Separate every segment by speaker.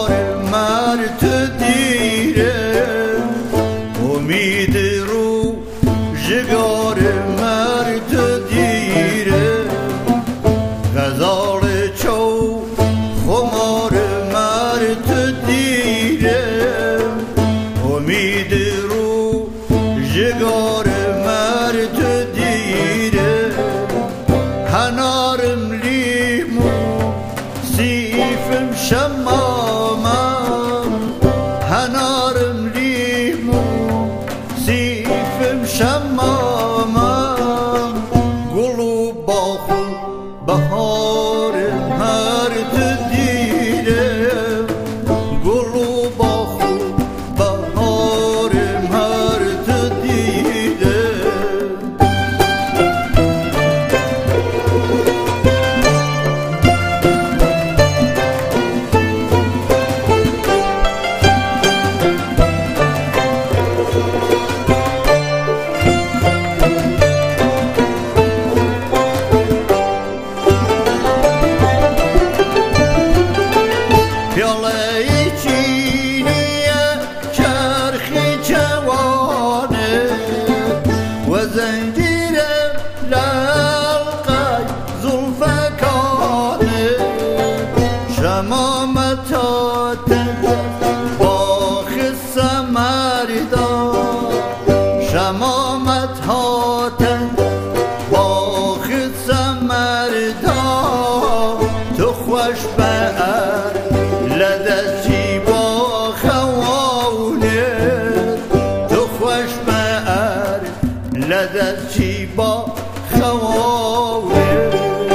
Speaker 1: جگار مرد دیره امید رو جگار مرد دیره غزال چو خمار مرد دیره امید رو جگار مرد دیره هنارم لیمو سیفم شمامم هنارم لیمو سیفم شمامم گلو باخو بهار مرد دیره گلو باخو بهار مرد دیره پیاله چینیه چرخی جوانه و زنجیر للقای زلفکانه شمامتات با خسه مردان شمامتات با خسه مردان تو خوش بر لدستی با خوانه تو خوش بر لدستی با خوانه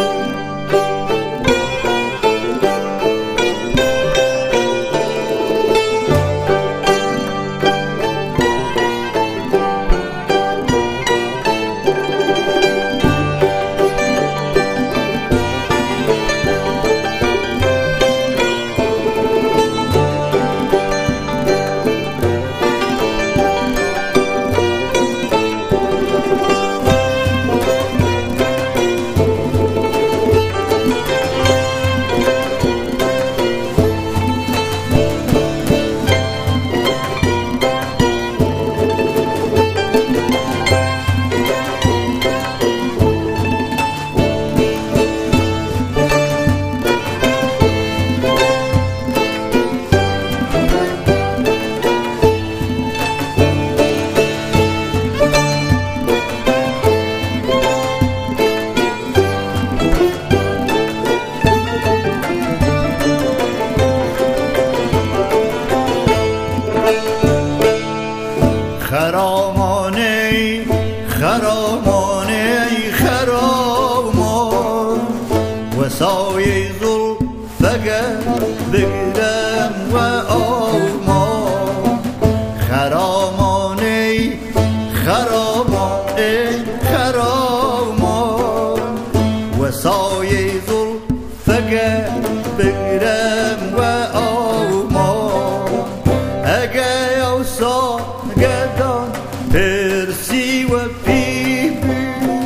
Speaker 1: خرامانه خرامانه خرامان و سایه زلفگر بگیرم و آمان خرامانه خرامانه خرامان و سایه زلفگر بگیرم و آمان اگه اوسا گدان پرسی و پیبی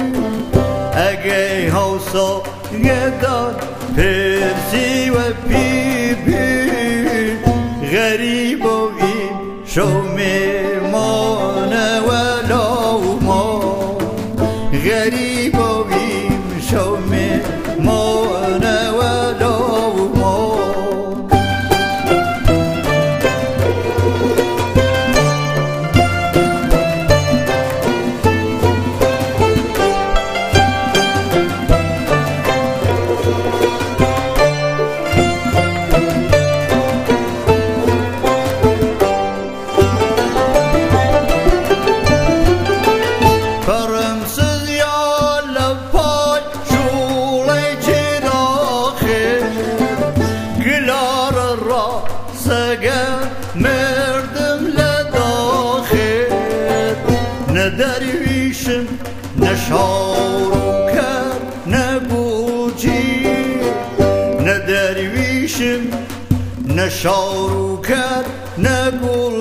Speaker 1: اگه حوصا گدان پرسی و پیبی غریب و این شو میمانه و لومان غریب و این شو میمانه و لومان مردم لداخل نه درویشم نه شارو کرد نه بوجی نه درویشم نه شارو کرد نه